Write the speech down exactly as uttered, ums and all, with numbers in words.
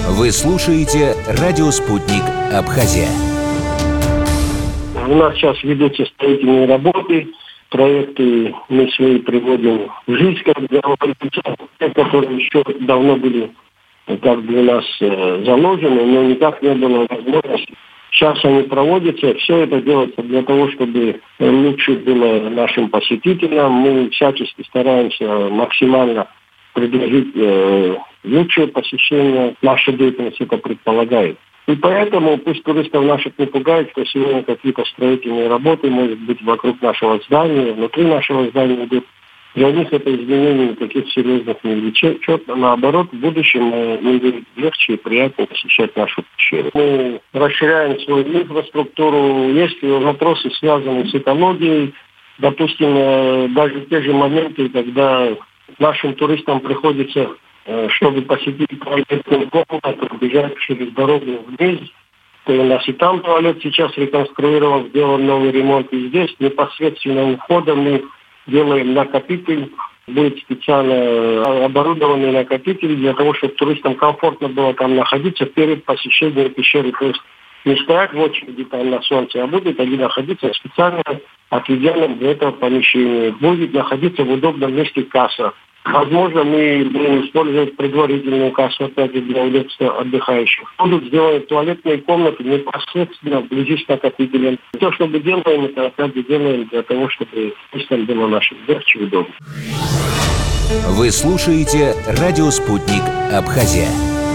Вы слушаете «Радио Спутник. Абхазия». У нас сейчас ведутся строительные работы, проекты мы свои приводим в жизнь, когда которые еще давно были как бы у нас заложены, но никак не было возможности. Сейчас они проводятся, все это делается для того, чтобы лучше было нашим посетителям. Мы всячески стараемся максимально предложить э, лучшее посещение. Наша деятельность это предполагает. И поэтому пусть туристов наших не пугает, что сегодня какие-то строительные работы, может быть, вокруг нашего здания, внутри нашего здания идут. Для них это изменение никаких серьезных не влечет. Наоборот, в будущем им будет легче и приятнее посещать нашу пещеру. Мы расширяем свою инфраструктуру. Есть вопросы, связанные с экологией. Допустим, даже те же моменты, когда нашим туристам приходится, чтобы посетить туалетную комнату, бежать через дорогу вниз. То у нас и там туалет сейчас реконструирован, сделан новый ремонт. И здесь непосредственным входом мы делаем накопитель. Будет специально оборудованный накопитель для того, чтобы туристам комфортно было там находиться перед посещением пещеры. То есть не стоять в очереди там на солнце, а будет они находиться в специально отведенном для этого помещении. Будет находиться в удобном месте касса. Возможно, мы будем использовать предварительную кассу, опять же, для удобства отдыхающих. Будут сделаны туалетные комнаты непосредственно вблизи с накопителем. То, что мы делаем, это опять же делаем для того, чтобы туристам было нашим легче и удобно. Вы слушаете «Радио Спутник. Абхазия».